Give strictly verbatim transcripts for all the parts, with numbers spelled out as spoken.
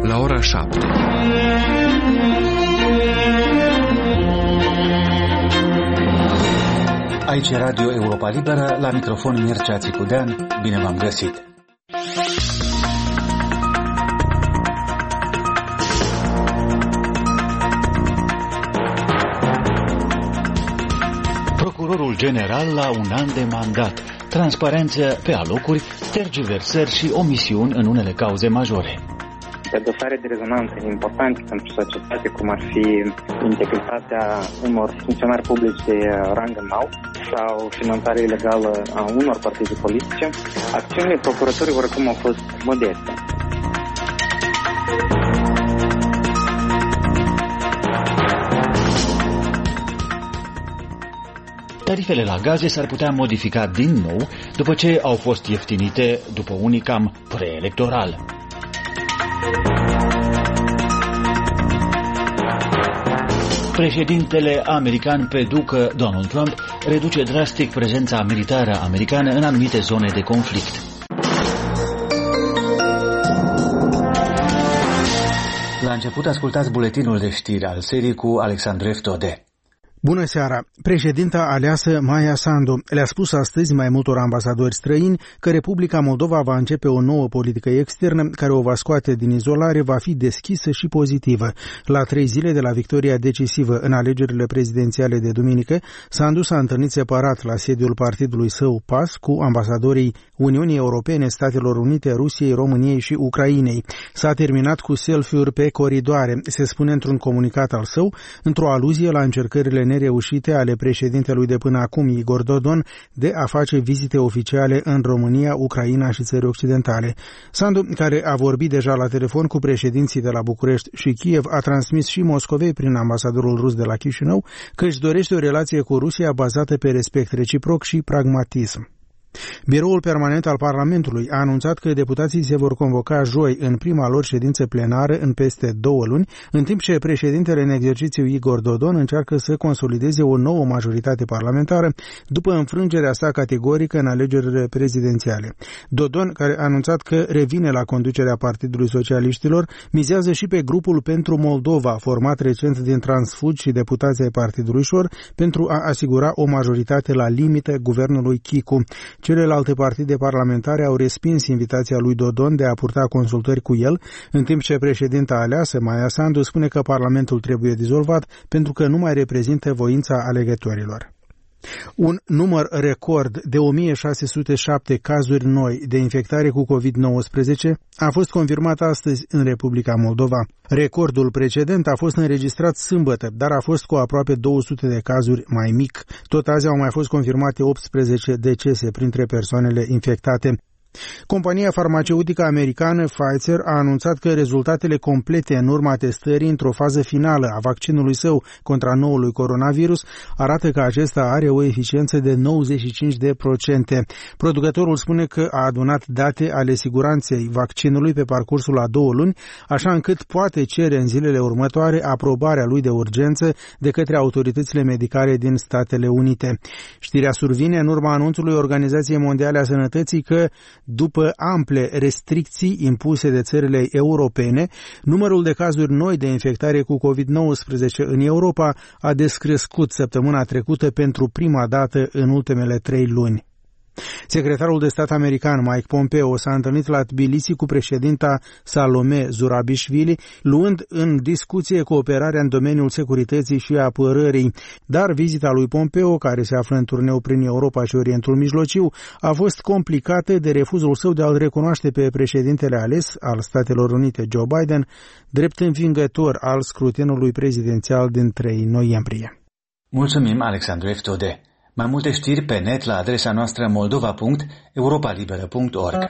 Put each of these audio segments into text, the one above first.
la ora șapte. Aici e Radio Europa Liberă, la microfon Mircea Țicudean. Bine v-am găsit! Procurorul general la un an de mandat, transparență pe alocuri, tergiversări și omisiuni în unele cauze majore. Pe dosare de rezonanță importante pentru societate, cum ar fi integritatea unor funcționari publici de rang înalt sau finanțarea ilegală a unor partide politice, acțiunile procuraturii oricum au fost modeste. Tarifele la gaze s-ar putea modifica din nou după ce au fost ieftinite după un unicam preelectoral. Președintele american pe ducă Donald Trump reduce drastic prezența militară americană în anumite zone de conflict. La început ascultați buletinul de știri al serii cu Alexandru Eftode. Bună seara! Președinta aleasă Maia Sandu le-a spus astăzi mai multor ambasadori străini că Republica Moldova va începe o nouă politică externă care o va scoate din izolare, va fi deschisă și pozitivă. La trei zile de la victoria decisivă în alegerile prezidențiale de duminică, Sandu s-a întâlnit separat la sediul partidului său P A S cu ambasadorii Uniunii Europene, Statelor Unite, Rusiei, României și Ucrainei. S-a terminat cu selfie-uri pe coridoare, se spune într-un comunicat al său, într-o aluzie la încercările nereușite ale președintelui de până acum, Igor Dodon, de a face vizite oficiale în România, Ucraina și țări occidentale. Sandu, care a vorbit deja la telefon cu președinții de la București și Kiev, a transmis și Moscovei prin ambasadorul rus de la Chișinău că își dorește o relație cu Rusia bazată pe respect reciproc și pragmatism. Biroul permanent al Parlamentului a anunțat că deputații se vor convoca joi în prima lor ședință plenară în peste două luni, în timp ce președintele în exercițiu Igor Dodon încearcă să consolideze o nouă majoritate parlamentară după înfrângerea sa categorică în alegerile prezidențiale. Dodon, care a anunțat că revine la conducerea Partidului Socialiștilor, mizează și pe grupul pentru Moldova, format recent din transfugi și deputații ai Partidului Șor, pentru a asigura o majoritate la limită guvernului Chicu. Celelalte partide parlamentare au respins invitația lui Dodon de a purta consultări cu el, în timp ce președinta aleasă, Maia Sandu, spune că Parlamentul trebuie dizolvat pentru că nu mai reprezintă voința alegătorilor. Un număr record de o mie șase sute șapte cazuri noi de infectare cu covid nouăsprezece a fost confirmat astăzi în Republica Moldova. Recordul precedent a fost înregistrat sâmbătă, dar a fost cu aproape două sute de cazuri mai mic. Tot azi au mai fost confirmate optsprezece decese printre persoanele infectate. Compania farmaceutică americană Pfizer a anunțat că rezultatele complete în urma testării într-o fază finală a vaccinului său contra noului coronavirus arată că acesta are o eficiență de nouăzeci și cinci de procente. Producătorul spune că a adunat date ale siguranței vaccinului pe parcursul a două luni, așa încât poate cere în zilele următoare aprobarea lui de urgență de către autoritățile medicale din Statele Unite. Știrea survine în urma anunțului Organizației Mondiale a Sănătății că după ample restricții impuse de țările europene, numărul de cazuri noi de infectare cu covid nouăsprezece în Europa a descrescut săptămâna trecută pentru prima dată în ultimele trei luni. Secretarul de stat american Mike Pompeo s-a întâlnit la Tbilisi cu președinta Salome Zurabișvili, luând în discuție cooperarea în domeniul securității și apărării. Dar vizita lui Pompeo, care se află în turneu prin Europa și Orientul Mijlociu, a fost complicată de refuzul său de a-l recunoaște pe președintele ales al Statelor Unite, Joe Biden, drept învingător al scrutinului prezidențial din trei noiembrie. Mulțumim, Alexandru Eftode. Mai multe știri pe net la adresa noastră moldova punct europalibera punct org.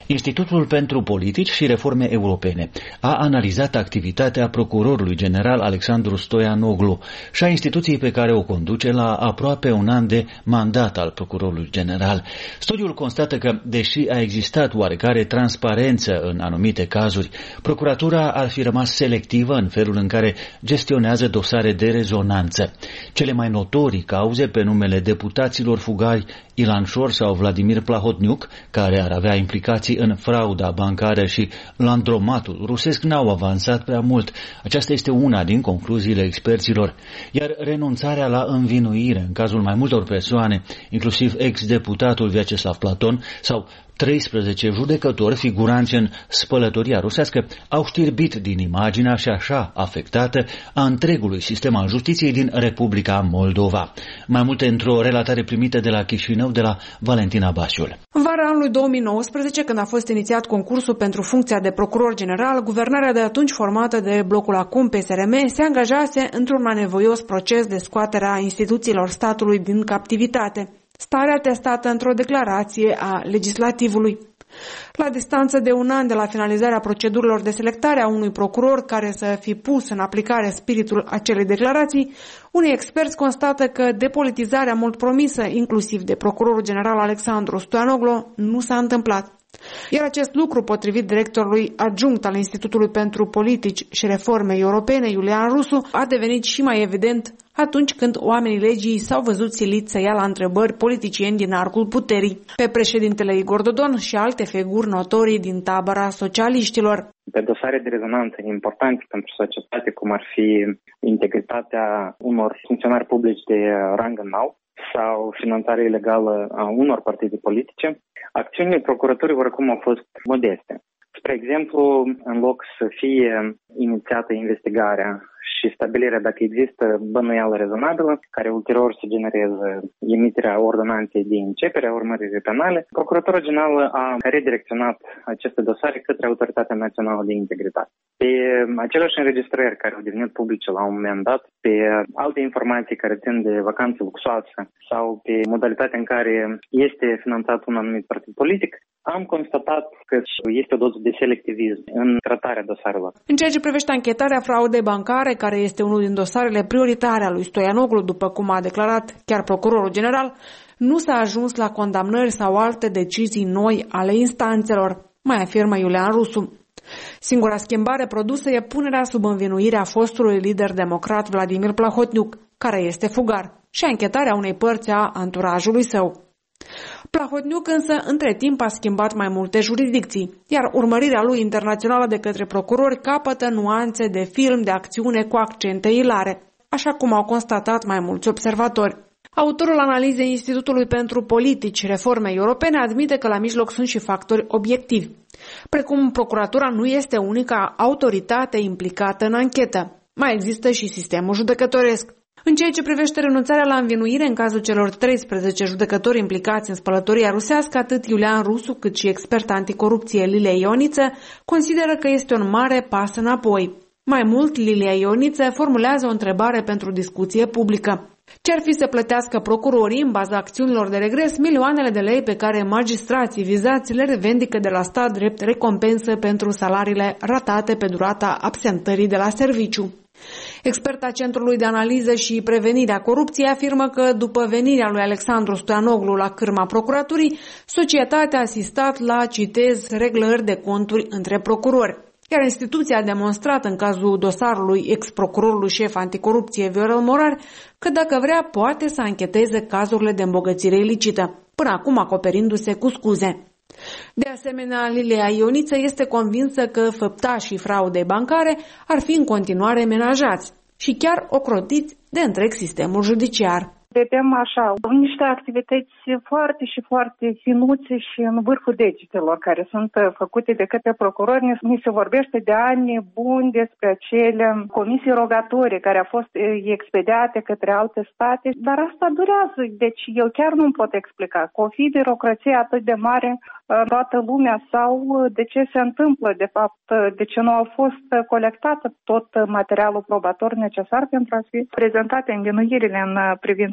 Institutul pentru Politici și Reforme Europene a analizat activitatea procurorului general Alexandru Stoianoglu și a instituției pe care o conduce la aproape un an de mandat al procurorului general. Studiul constată că, deși a existat oarecare transparență în anumite cazuri, procuratura ar fi rămas selectivă în felul în care gestionează dosare de rezonanță. Cele mai notorii cauze pe numele deputaților fugari Ilan Șor sau Vladimir Plahotniuc, care ar avea implicații în frauda bancară, și landromatul rusesc n-au avansat prea mult. Aceasta este una din concluziile experților. Iar renunțarea la învinuire în cazul mai multor persoane, inclusiv ex-deputatul Vyacheslav Platon sau treisprezece judecători figuranți în spălătoria rusească, au știrbit din imaginea și așa afectată a întregului sistem al justiției din Republica Moldova. Mai multe într-o relatare primită de la Chișinău de la Valentina Basiul. În vara anului două mii nouăsprezece, când a fost inițiat concursul pentru funcția de procuror general, guvernarea de atunci formată de blocul acum P S R M se angajase într-un anevoios proces de scoatere a instituțiilor statului din captivitate. Stare atestată într-o declarație a legislativului. La distanță de un an de la finalizarea procedurilor de selectare a unui procuror care să fi pus în aplicare spiritul acelei declarații, unii experți constată că depolitizarea mult promisă, inclusiv de procurorul general Alexandru Stoianoglu, nu s-a întâmplat. Iar acest lucru, potrivit directorului adjunct al Institutului pentru Politici și Reforme Europene, Iulian Rusu, a devenit și mai evident atunci când oamenii legii s-au văzut siliți să ia la întrebări politicieni din arcul puterii, pe președintele Igor Dodon și alte figuri notorii din tabăra socialiștilor. Pe dosare de rezonanță importante pentru societate, cum ar fi integritatea unor funcționari publici de rang înalt sau finanțarea ilegală a unor partide politice, acțiunile procuraturii oricum au fost modeste. Spre exemplu, în loc să fie inițiată investigarea și stabilirea dacă există bănuială rezonabilă, care ulterior să genereze emiterea ordonanței de începere a urmăririi penale, Procuratura Generală a redirecționat aceste dosare către Autoritatea Națională de Integritate. Pe aceleași înregistrări care au devenit publice la un moment dat, pe alte informații care țin de vacanțe luxoase sau pe modalitatea în care este finanțat un anumit partid politic, am constatat că este o doză de selectivism în tratarea dosarelor. În ceea ce privește anchetarea fraudei bancare, care este unul din dosarele prioritare a lui Stoianoglu, după cum a declarat chiar procurorul general, nu s-a ajuns la condamnări sau alte decizii noi ale instanțelor, mai afirmă Iulian Rusu. Singura schimbare produsă e punerea sub învinuire a fostului lider democrat Vladimir Plahotniuc, care este fugar, și anchetarea unei părți a anturajului său. Plahotniuc însă între timp a schimbat mai multe jurisdicții, iar urmărirea lui internațională de către procurori capătă nuanțe de film de acțiune cu accente ilare, așa cum au constatat mai mulți observatori. Autorul analizei Institutului pentru Politici și Reforme Europene admite că la mijloc sunt și factori obiectivi, precum procuratura nu este unica autoritate implicată în anchetă. Mai există și sistemul judecătoresc. În ceea ce privește renunțarea la învinuire în cazul celor treisprezece judecători implicați în spălătoria rusească, atât Iulian Rusu cât și expert anticorupție Lilia Ioniță consideră că este un mare pas înapoi. Mai mult, Lilia Ioniță formulează o întrebare pentru discuție publică. Ce-ar fi să plătească procurorii, în baza acțiunilor de regres, milioanele de lei pe care magistrații vizați le revendică de la stat drept recompensă pentru salariile ratate pe durata absentării de la serviciu? Experta Centrului de Analiză și Prevenire a Corupției afirmă că, după venirea lui Alexandru Stoianoglu la cârma procuraturii, societatea a asistat la, citez, reglări de conturi între procurori. Iar instituția a demonstrat în cazul dosarului ex-procurorului șef anticorupție Viorel Morar că dacă vrea poate să ancheteze cazurile de îmbogățire ilicită, până acum acoperindu-se cu scuze. De asemenea, Lilia Ioniță este convinsă că făptașii fraudei bancare ar fi în continuare menajați și chiar ocrotiți de întreg sistemul judiciar. Vedem așa, niște activități foarte și foarte finuțe și în vârful degetelor care sunt făcute de către procurori. Ni se vorbește de ani buni despre acele comisii rogatorii care au fost expediate către alte state, dar asta durează. Deci eu chiar nu pot explica. Că o fi birocrație atât de mare în toată lumea sau de ce se întâmplă, de fapt, de ce nu au fost colectat tot materialul probator necesar pentru a fi prezentate învinuirile în privința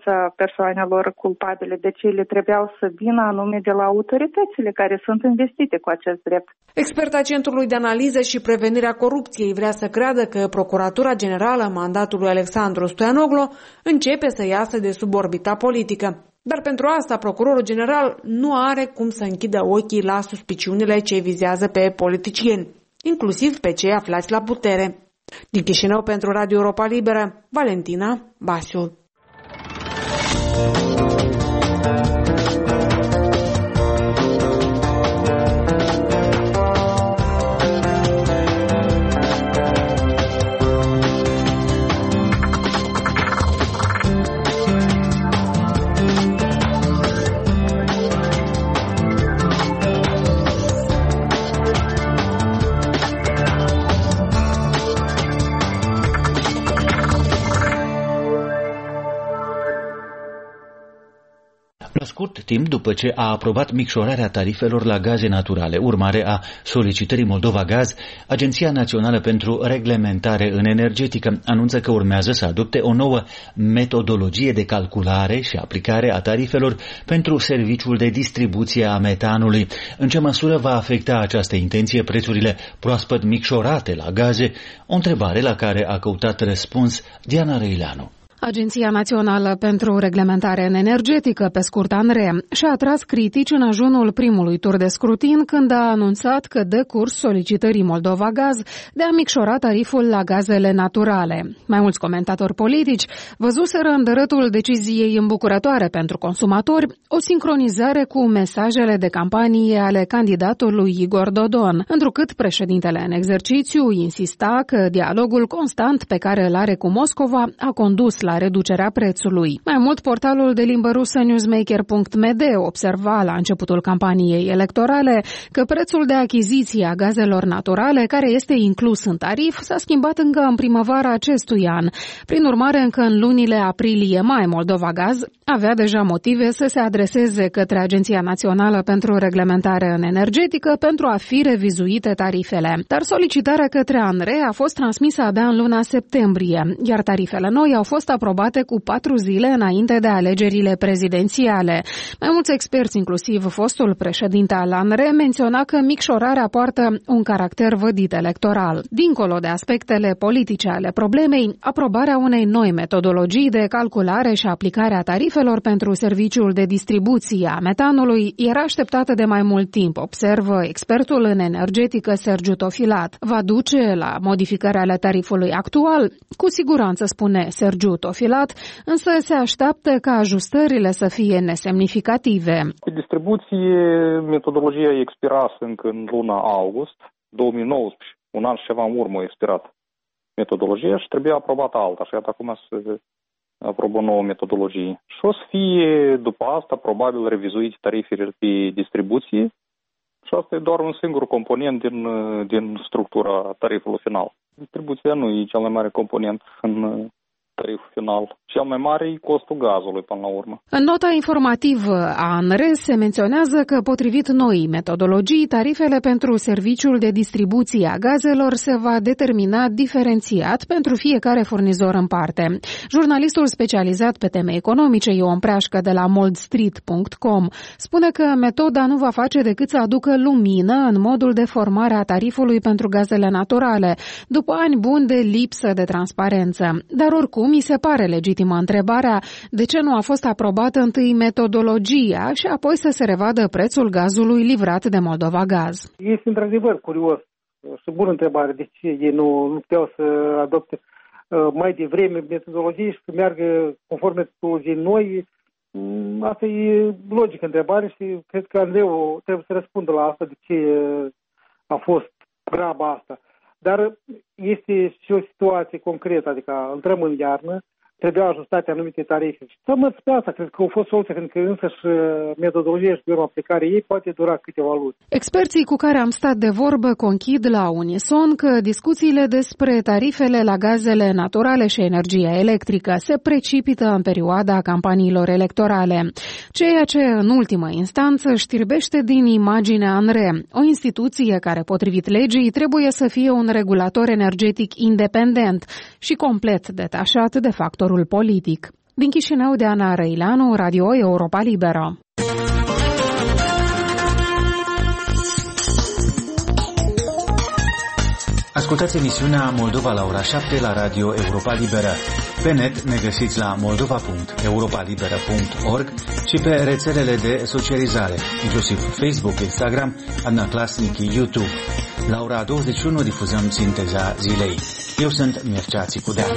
siguranța persoanelor culpabile, deci ele trebuiau să vină anume de la autoritățile care sunt investite cu acest drept. Experta Centrului de Analiză și Prevenirea Corupției vrea să creadă că Procuratura Generală mandatului Alexandru Stoianoglu începe să iasă de sub orbita politică. Dar pentru asta, procurorul general nu are cum să închidă ochii la suspiciunile ce vizează pe politicieni, inclusiv pe cei aflați la putere. Din Chișinău pentru Radio Europa Liberă, Valentina Basiu. La scurt timp după ce a aprobat micșorarea tarifelor la gaze naturale, urmare a solicitării Moldova Gaz, Agenția Națională pentru Reglementare în Energetică anunță că urmează să adopte o nouă metodologie de calculare și aplicare a tarifelor pentru serviciul de distribuție a metanului. În ce măsură va afecta această intenție prețurile proaspăt micșorate la gaze? O întrebare la care a căutat răspuns Diana Răileanu. Agenția Națională pentru Reglementare în Energetică, pe scurt ANRE, și-a atras critici în ajunul primului tur de scrutin când a anunțat că dă curs solicitării Moldova Gaz de a micșora tariful la gazele naturale. Mai mulți comentatori politici văzuseră în dărătul deciziei îmbucurătoare pentru consumatori o sincronizare cu mesajele de campanie ale candidatului Igor Dodon, întrucât președintele în exercițiu insista că dialogul constant pe care îl are cu Moscova a condus la reducerea prețului. Mai mult, portalul de limbă rusă newsmaker punct m d observa la începutul campaniei electorale că prețul de achiziție a gazelor naturale, care este inclus în tarif, s-a schimbat încă în primăvara acestui an. Prin urmare, încă în lunile aprilie-mai, Moldova Gaz avea deja motive să se adreseze către Agenția Națională pentru Reglementare în Energetică pentru a fi revizuite tarifele. Dar solicitarea către ANRE a fost transmisă abia în luna septembrie, iar tarifele noi au fost aprobate cu patru zile înainte de alegerile prezidențiale. Mai mulți experți, inclusiv fostul președinte al ANRE, menționa că micșorarea poartă un caracter vădit electoral. Dincolo de aspectele politice ale problemei, aprobarea unei noi metodologii de calculare și aplicare a tarifelor pentru serviciul de distribuție a metanului era așteptată de mai mult timp, observă expertul în energetică Sergiu Tofilat. Va duce la modificarea ale tarifului actual? Cu siguranță, spune Sergiu Tofilat, însă se așteaptă ca ajustările să fie nesemnificative. Pe distribuție, metodologia expirase încă în luna august două mii nouăsprezece, un an și ceva în urmă a expirat metodologia și trebuia aprobată alta. Și iată acum se aprobă o nouă metodologie. Și o să fie după asta probabil revizuite tarifele pe distribuție și asta e doar un singur component din, din structura tarifului final. Distribuția nu e cel mai mare component în tariful final. Cel mai mare e costul gazului până la urmă. În nota informativă a ANRE se menționează că, potrivit noii metodologii, tarifele pentru serviciul de distribuție a gazelor se va determina diferențiat pentru fiecare furnizor în parte. Jurnalistul specializat pe teme economice Ion Preașcă de la moldstreet punct com spune că metoda nu va face decât să aducă lumină în modul de formare a tarifului pentru gazele naturale, după ani buni de lipsă de transparență. Dar oricum, mi se pare legitimă întrebarea de ce nu a fost aprobată întâi metodologia și apoi să se revadă prețul gazului livrat de Moldova Gaz. Este într-adevăr curios și bună întrebare de ce ei nu, nu puteau să adopte uh, mai devreme metodologie și să meargă conform metodologiei noi. Asta e logică întrebare și cred că Andreu trebuie să răspundă la asta de ce a fost graba asta. Dar este și o situație concretă, adică intrăm în iarnă, trebuiau ajustate anumite tarife. Și să mă pe asta, cred că a fost soluția, pentru că însă și metodologia și de urmă aplicare ei poate dura câteva luni. Experții cu care am stat de vorbă conchid la unison că discuțiile despre tarifele la gazele naturale și energia electrică se precipită în perioada campaniilor electorale, ceea ce în ultimă instanță știrbește din imaginea ANRE, o instituție care, potrivit legii, trebuie să fie un regulator energetic independent și complet detașat de factorul politic. Din Chișinău, de Ana Răileanu, Radio Europa Liberă. Ascultați emisiunea Moldova la ora șapte la Radio Europa Liberă. Pe net ne găsiți la moldova punct europa liberă punct org și pe rețelele de socializare, inclusiv Facebook, Instagram, Adnaclasnic, YouTube. La ora douăzeci și unu difuzăm sinteza zilei. Eu sunt Mircea Țicudea.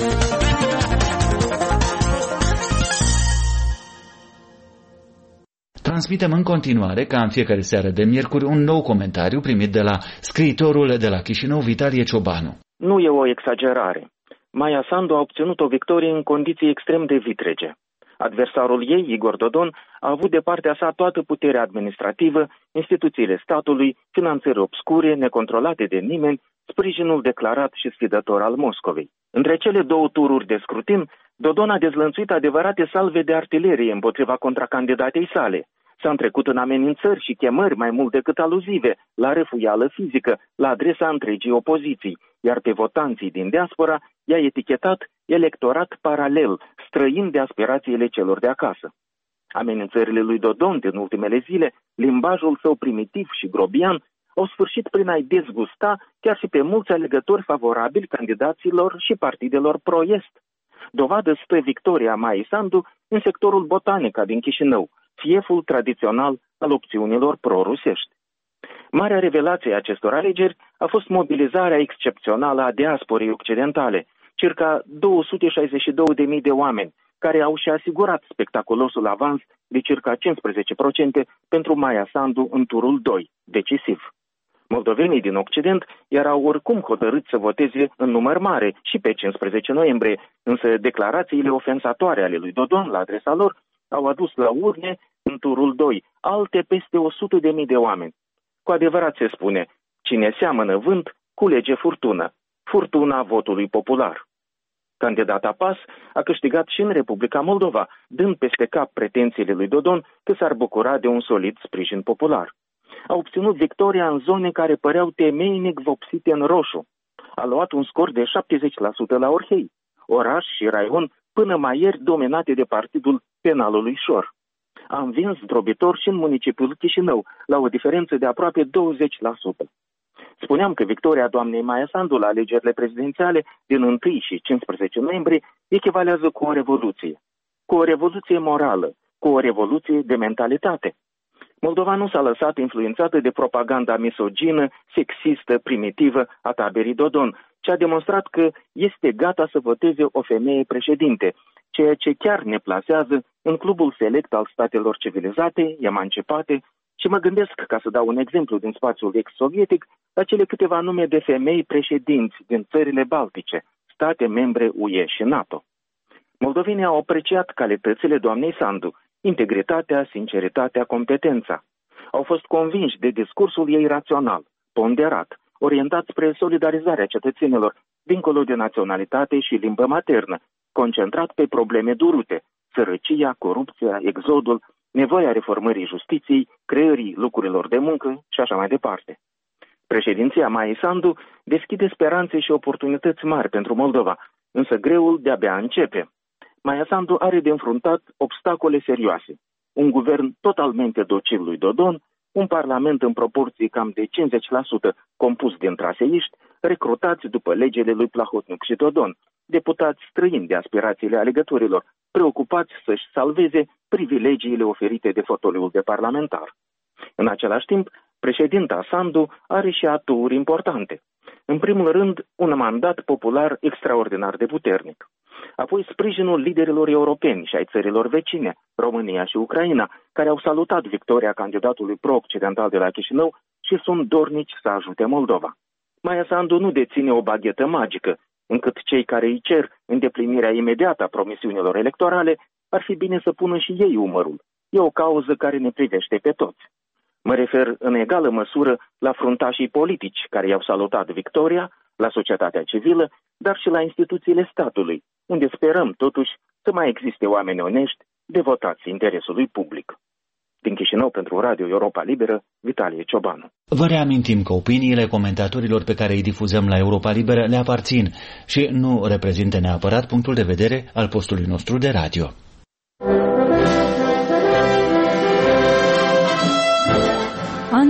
Transmitem în continuare, ca în fiecare seară de miercuri, un nou comentariu primit de la scriitorul de la Chișinău, Vitalie Ciobanu. Nu e o exagerare. Maia Sandu a obținut o victorie în condiții extrem de vitrege. Adversarul ei, Igor Dodon, a avut de partea sa toată puterea administrativă, instituțiile statului, finanțări obscure, necontrolate de nimeni, sprijinul declarat și sfidător al Moscovei. Între cele două tururi de scrutin, Dodon a dezlănțuit adevărate salve de artilerie împotriva contracandidatei sale. S-a întrecut în amenințări și chemări mai mult decât aluzive, la refuială fizică, la adresa întregii opoziții, iar pe votanții din diaspora i-a etichetat electorat paralel, străin de aspirațiile celor de acasă. Amenințările lui Dodon din ultimele zile, limbajul său primitiv și grobian, au sfârșit prin a-i dezgusta chiar și pe mulți alegători favorabili candidaților și partidelor pro-est. Dovadă stă victoria Maiei Sandu în sectorul Botanica din Chișinău, fieful tradițional al opțiunilor pro-rusești. Marea revelație a acestor alegeri a fost mobilizarea excepțională a diasporei occidentale, circa două sute șaizeci și două de mii de oameni, care au și asigurat spectaculosul avans de circa cincisprezece la sută pentru Maia Sandu în turul doi, decisiv. Moldovenii din Occident erau oricum hotărâți să voteze în număr mare și pe cincisprezece noiembrie, însă declarațiile ofensatoare ale lui Dodon la adresa lor au adus la urne în turul doi alte peste o sută de mii de oameni. Cu adevărat se spune, cine seamănă vânt, culege furtună, furtuna votului popular. Candidata P A S a câștigat și în Republica Moldova, dând peste cap pretențiile lui Dodon că s-ar bucura de un solid sprijin popular. A obținut victoria în zone care păreau temeinic vopsite în roșu. A luat un scor de șaptezeci la sută la Orhei, oraș și raion până mai ieri dominate de partidul Penalului Șor. A învins zdrobitor și în municipiul Chișinău, la o diferență de aproape douăzeci la sută. Spuneam că victoria doamnei Maia Sandu la alegerile prezidențiale din întâi și cincisprezece noiembrie echivalează cu o revoluție. Cu o revoluție morală, cu o revoluție de mentalitate. Moldova nu s-a lăsat influențată de propaganda misogină, sexistă, primitivă a taberii Dodon, ci a demonstrat că este gata să voteze o femeie președinte, ceea ce chiar ne plasează în clubul select al statelor civilizate, emancipate, și mă gândesc, ca să dau un exemplu din spațiul ex-sovietic, la cele câteva nume de femei președinți din țările baltice, state membre U E și NATO. Moldovenii au apreciat calitățile doamnei Sandu, integritatea, sinceritatea, competența. Au fost convinși de discursul ei rațional, ponderat, orientat spre solidarizarea cetățenilor, dincolo de naționalitate și limbă maternă, concentrat pe probleme durute, sărăcia, corupția, exodul, nevoia reformării justiției, creării locurilor de muncă și așa mai departe. Președinția Maiei Sandu deschide speranțe și oportunități mari pentru Moldova, însă greul de-abia începe. Maia Sandu are de înfruntat obstacole serioase. Un guvern totalmente docil lui Dodon, un parlament în proporții cam de cincizeci la sută compus din traseiști, recrutați după legile lui Plahotniuc și Dodon, deputați străini de aspirațiile alegătorilor, preocupați să-și salveze privilegiile oferite de fotoliul de parlamentar. În același timp, președinta Sandu are și aturi importante. În primul rând, un mandat popular extraordinar de puternic. Apoi sprijinul liderilor europeni și ai țărilor vecine, România și Ucraina, care au salutat victoria candidatului pro-occidental de la Chișinău și sunt dornici să ajute Moldova. Maia Sandu nu deține o baghetă magică, încât cei care îi cer îndeplinirea imediată a promisiunilor electorale ar fi bine să pună și ei umărul. E o cauză care ne privește pe toți. Mă refer în egală măsură la fruntașii politici care i-au salutat victoria, la societatea civilă, dar și la instituțiile statului, unde sperăm totuși să mai existe oameni onești, devotați interesului public. Din Chișinău pentru Radio Europa Liberă, Vitalie Ciobanu. Vă reamintim că opiniile comentatorilor pe care îi difuzăm la Europa Liberă le aparțin și nu reprezintă neapărat punctul de vedere al postului nostru de radio.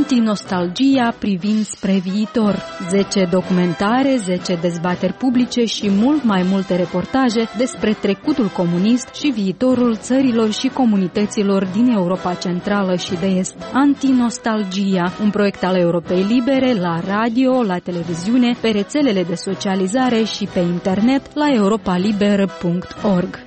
Antinostalgia privind spre viitor. zece documentare, zece dezbateri publice și mult mai multe reportaje despre trecutul comunist și viitorul țărilor și comunităților din Europa Centrală și de Est. Antinostalgia, un proiect al Europei Libere la radio, la televiziune, pe rețelele de socializare și pe internet la europa liber punct org.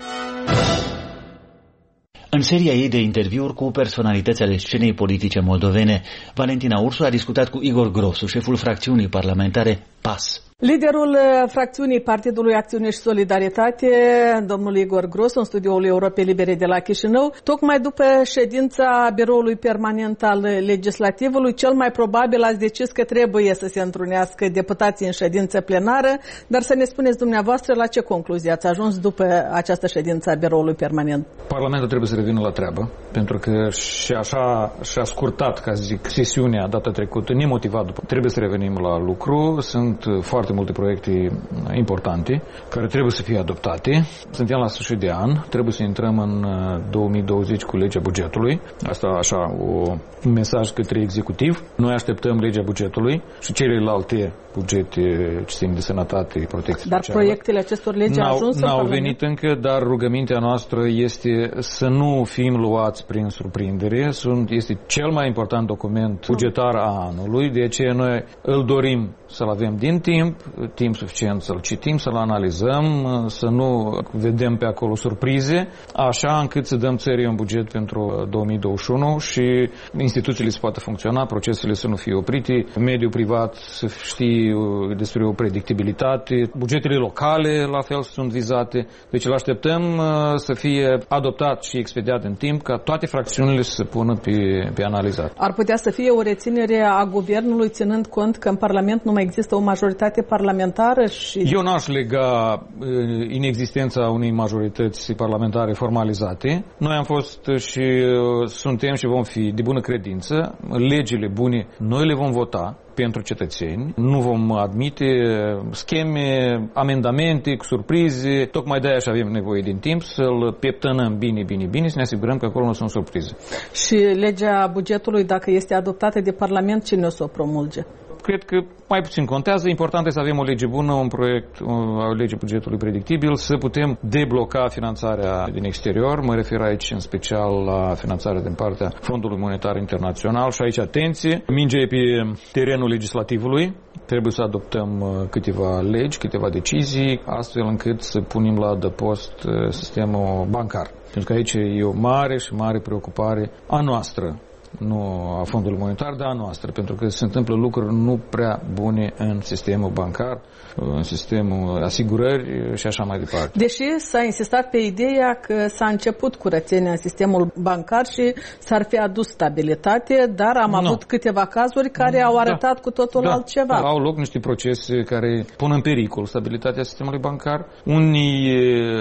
În seria ei de interviuri cu personalități ale scenei politice moldovene, Valentina Ursu a discutat cu Igor Grosu, șeful fracțiunii parlamentare P A S. Liderul fracțiunii Partidului Acțiune și Solidaritate, domnul Igor Grosu, în studioul Europei Libere de la Chișinău, tocmai după ședința biroului permanent al legislativului, cel mai probabil ați decis că trebuie să se întrunească deputații în ședință plenară, dar să ne spuneți dumneavoastră la ce concluzie ați ajuns după această ședință a biroului permanent. Parlamentul trebuie să revină la treabă, pentru că și așa și-a scurtat, ca să zic, sesiunea data trecută, nemotivat după. Trebuie să revenim la lucru, sunt foarte multe proiecte importante care trebuie să fie adoptate. Suntem la sfârșit de an, trebuie să intrăm în două mii douăzeci cu legea bugetului. Asta așa o, un mesaj către executiv. Noi așteptăm legea bugetului și celelalte bugete ce țin de sănătate, protecție Dar socială. Proiectele acestor legi au ajuns în N-au venit încă, dar rugămintea noastră este să nu fim luați prin surprindere. Sunt, este cel mai important document bugetar a anului, de aceea noi îl dorim să-l avem din timp, timp suficient să-l citim, să-l analizăm, să nu vedem pe acolo surprize, așa încât să dăm țării un buget pentru două mii douăzeci și unu și instituțiile să poată funcționa, procesele să nu fie oprite, mediul privat să știe despre o predictibilitate, bugetele locale la fel sunt vizate, deci îl așteptăm să fie adoptat și expediat în timp ca toate fracțiunile să se pună pe, pe analizat. Ar putea să fie o reținere a guvernului ținând cont că în Parlament nu mai există o majoritate parlamentară și... Eu n-aș lega inexistența unei majorități parlamentare formalizate. Noi am fost și suntem și vom fi de bună credință. Legile bune noi le vom vota pentru cetățeni. Nu vom admite scheme, amendamente cu surprize. Tocmai de-aia și avem nevoie din timp să-l peptănăm bine, bine, bine, să ne asigurăm că acolo nu sunt surprize. Și legea bugetului, dacă este adoptată de Parlament, cine o să o promulge? Cred că mai puțin contează. Important este să avem o lege bună, un proiect, o lege bugetului predictibil, să putem debloca finanțarea din exterior. Mă refer aici în special la finanțarea din partea Fondului Monetar Internațional și aici, atenție, mingea e pe terenul legislativului. Trebuie să adoptăm câteva legi, câteva decizii, astfel încât să punem la adăpost sistemul bancar. Pentru că aici e o mare și mare preocupare a noastră. Nu a Fondului Monetar, dar a noastră, pentru că se întâmplă lucruri nu prea bune în sistemul bancar, în sistemul asigurări și așa mai departe. Deși s-a insistat pe ideea că s-a început curățenia în sistemul bancar și s-ar fi adus stabilitate, dar am no. avut câteva cazuri care au arătat da. cu totul da. altceva. Au loc niște procese care pun în pericol stabilitatea sistemului bancar. Unii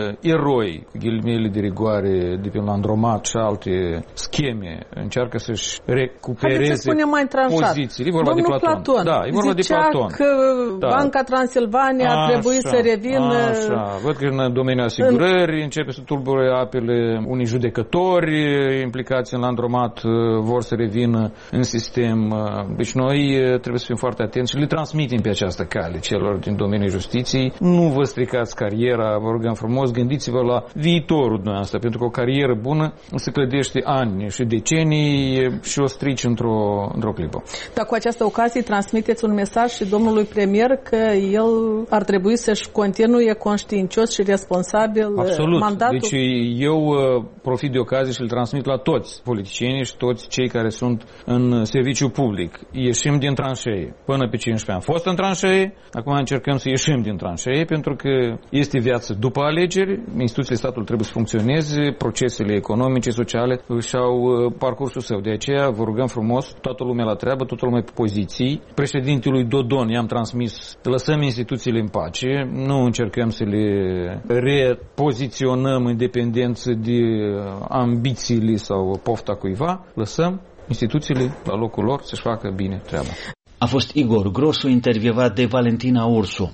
eroi, cu ghilimele de rigoare, de pe un Andromat și alte scheme, încearcă să recupereze pozițiile. E vorba Domnul de Platon. Platon Da, e vorba zicea de Platon. că da. Banca Transilvania ar trebui să revină... Așa. Văd că în domeniul asigurării în... începe să tulbure apele. Unii judecători implicați în Landromat vor să revină în sistem. Deci noi trebuie să fim foarte atenți și le transmitem pe această cale celor din domeniul justiției. Nu vă stricați cariera, vă rugăm frumos, gândiți-vă la viitorul dumneavoastră, pentru că o carieră bună se clădește ani și decenii și o strici într-o, într-o clipă. Dar cu această ocazie transmiteți un mesaj și domnului premier că el ar trebui să-și continue conștiincios și responsabil Absolut. mandatul? Deci eu profit de ocazie și îl transmit la toți politicienii și toți cei care sunt în serviciu public. Ieșim din tranșee. Până pe cincisprezece am fost în tranșee, acum încercăm să ieșim din tranșee, pentru că este viață după alegeri, instituțiile statului trebuie să funcționeze, procesele economice, sociale și-au parcursul său. De aceea vă rugăm frumos, toată lumea la treabă, toată lumea pe poziții. Președintelui Dodon i-am transmis, lăsăm instituțiile în pace, nu încercăm să le repoziționăm în dependență de ambițiile sau pofta cuiva, lăsăm instituțiile la locul lor să-și facă bine treaba. A fost Igor Grosu, intervievat de Valentina Ursu.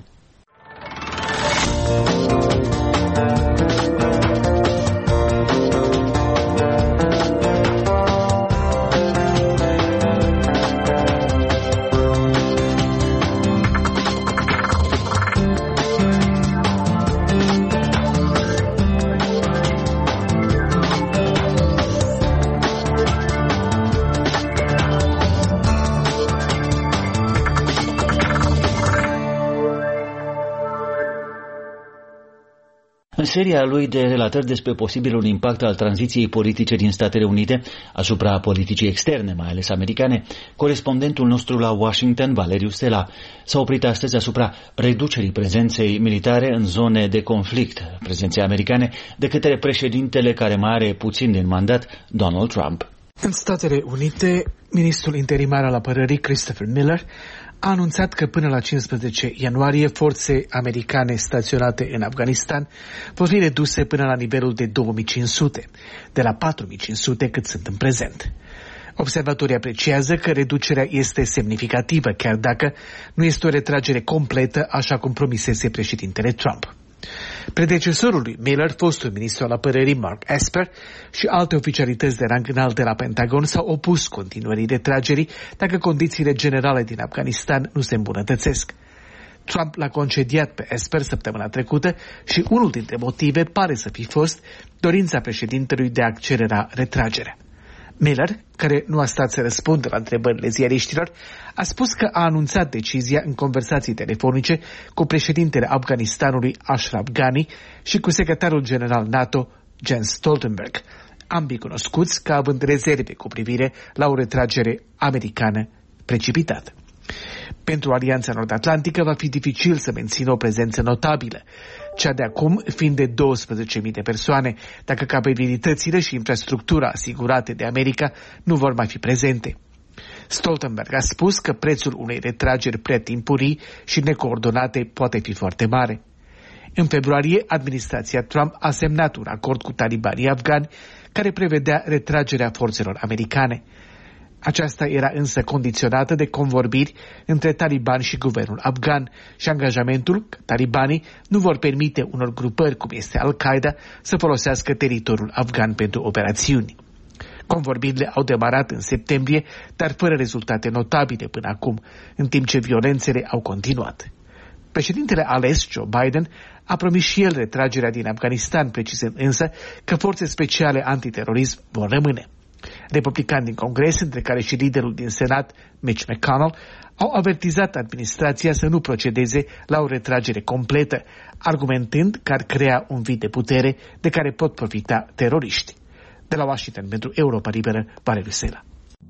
seria lui de relatări despre posibilul impact al tranziției politice din Statele Unite asupra politicii externe, mai ales americane, corespondentul nostru la Washington, Valeriu Stela, s-a oprit astăzi asupra reducerii prezenței militare în zone de conflict, prezenței americane, de către președintele care mai are puțin din mandat, Donald Trump. În Statele Unite, ministrul interimar al apărării, Christopher Miller, a anunțat că până la cincisprezece ianuarie forțe americane staționate în Afganistan vor fi reduse până la nivelul de două mii cinci sute, de la patru mii cinci sute cât sunt în prezent. Observatorii apreciază că reducerea este semnificativă, chiar dacă nu este o retragere completă, așa cum promisese președintele Trump. Predecesorul lui Miller, fostul ministru al apărării Mark Esper și alte oficialități de rang înalt de la Pentagon s-au opus continuării retragerii dacă condițiile generale din Afganistan nu se îmbunătățesc. Trump l-a concediat pe Esper săptămâna trecută și unul dintre motive pare să fi fost dorința președintelui de a accelera retragerea. Miller, care nu a stat să răspundă la întrebările ziariștilor, a spus că a anunțat decizia în conversații telefonice cu președintele Afganistanului Ashraf Ghani și cu secretarul general NATO Jens Stoltenberg, ambii cunoscuți ca având rezerve cu privire la o retragere americană precipitată. Pentru Alianța Nord-Atlantică va fi dificil să mențină o prezență notabilă, cea de acum fiind de douăsprezece mii de persoane, dacă capabilitățile și infrastructura asigurate de America nu vor mai fi prezente. Stoltenberg a spus că prețul unei retrageri prea timpurii și necoordonate poate fi foarte mare. În februarie, administrația Trump a semnat un acord cu talibanii afgani care prevedea retragerea forțelor americane. Aceasta era însă condiționată de convorbiri între talibani și guvernul afgan și angajamentul că talibanii nu vor permite unor grupări cum este Al-Qaeda să folosească teritoriul afgan pentru operațiuni. Convorbirile au demarat în septembrie, dar fără rezultate notabile până acum, în timp ce violențele au continuat. Președintele ales, Joe Biden, a promis și el retragerea din Afganistan, precizând însă că forțe speciale antiterorism vor rămâne. Republicani din Congres, între care și liderul din Senat, Mitch McConnell, au avertizat administrația să nu procedeze la o retragere completă, argumentând că ar crea un vid de putere de care pot profita teroriști. De la Washington pentru Europa Liberă, Valeriu Stela.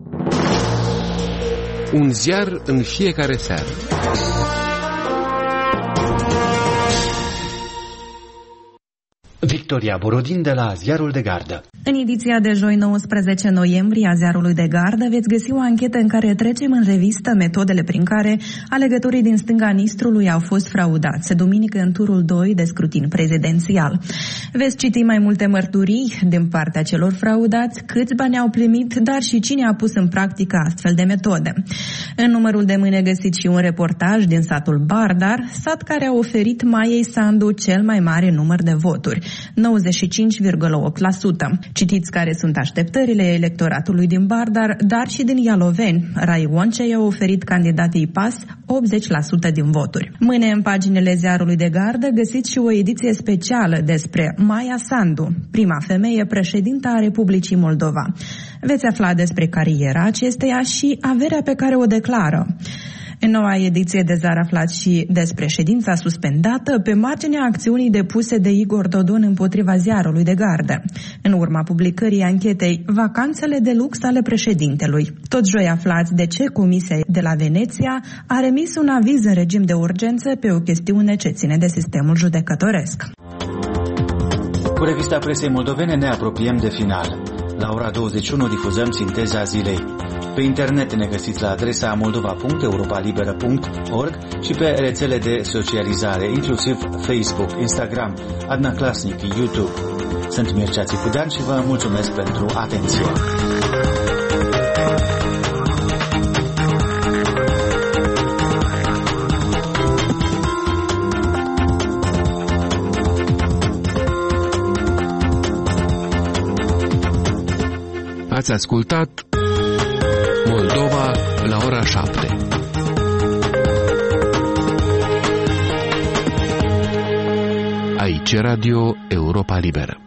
Un ziar în fiecare seară. Victoria Borodin de la Ziarul de Gardă. În ediția de joi nouăsprezece noiembrie a Ziarului de Gardă veți găsi o anchetă în care trecem în revistă metodele prin care alegătorii din stânga Nistrului au fost fraudați duminică în turul doi de scrutin prezidențial. Veți citi mai multe mărturii din partea celor fraudați, câți bani au primit, dar și cine a pus în practică astfel de metode. În numărul de mâine găsiți și un reportaj din satul Bardar, sat care a oferit Maiei Sandu cel mai mare număr de voturi, nouăzeci și cinci virgulă opt la sută. Citiți care sunt așteptările electoratului din Bardar, dar și din Ialoveni. Rai Oncei a oferit candidatei P A S optzeci la sută din voturi. Mâine în paginile Ziarului de Gardă găsiți și o ediție specială despre Maia Sandu, prima femeie președintă a Republicii Moldova. Veți afla despre cariera acesteia și averea pe care o declară. În noua ediție de Zar aflați și despre ședința suspendată pe marginea acțiunii depuse de Igor Dodon împotriva Ziarului de Gardă, în urma publicării anchetei Vacanțele de lux ale președintelui. Tot joi aflați de ce Comisia de la Veneția a remis un aviz în regim de urgență pe o chestiune ce ține de sistemul judecătoresc. Cu revista presei moldovene ne apropiem de final. La ora douăzeci și unu difuzăm sinteza zilei. Pe internet ne găsiți la adresa moldova punct europa liberă punct org și pe rețele de socializare, inclusiv Facebook, Instagram, Adna Klasnic, YouTube. Sunt Mircea Țicudean și vă mulțumesc pentru atenție. Ați ascultat Moldova la ora șapte. Aici Radio Europa Liberă.